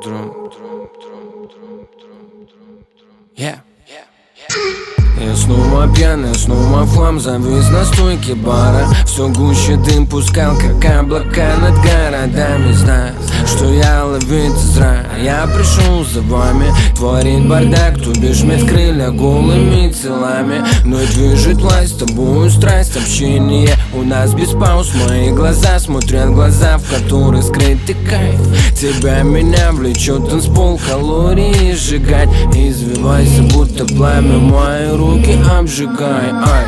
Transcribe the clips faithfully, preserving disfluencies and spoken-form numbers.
Yeah. Я снова пьяный, снова в хлам завис на стойке бара. Все гуще дым пускал, как облака над городами. Знаю, что я ловить зря. Я пришел за вами, творит бардак. Тубишь медкрылья голыми телами. Мной движет власть, тобою страсть. Общение у нас без пауз. Мои глаза смотрят глаза, в которых скрытый кайф. Тебя меня влечет танцпол, калории сжигать. Извивайся, будто пламя, мои руки обжигай, ай.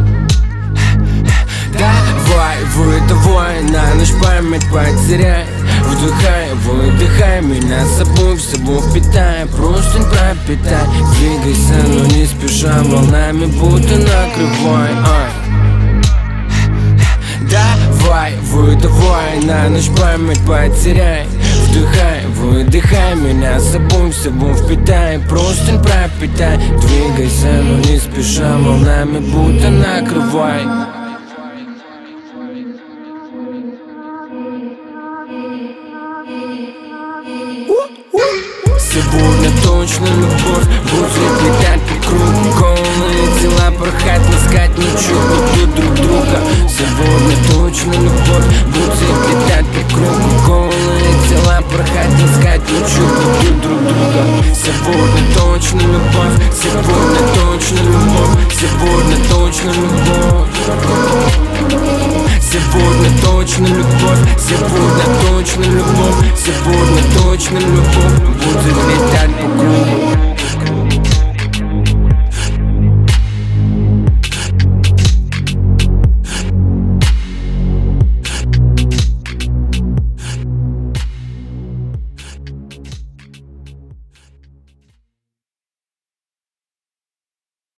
Давай, выдавай, на ночь память потеряй. Вдыхай, выдыхай, меня с собой в собой впитай. Простынь пропитай, двигайся, но не спеша, волнами будто накрывай, ай. Давай, выдавай, на ночь память потеряй. Вдыхай, выдыхай, меня с собой в собой впитай. Простынь пропитай, двигайся, но не спеша, волнами будто накрывай. Сегодня точно любовь будет летать по кругу. Голые тела порхать, ласкать, ничего друг друг друга. Сегодня точно любовь будет летать по кругу. Голые тела порхать, ласкать, ничего друг друг друга. Сегодня точно любовь, сегодня точно любовь, сегодня точно любовь. Сегодня точно любовь, сегодня точно любовь, сегодня точно любовь.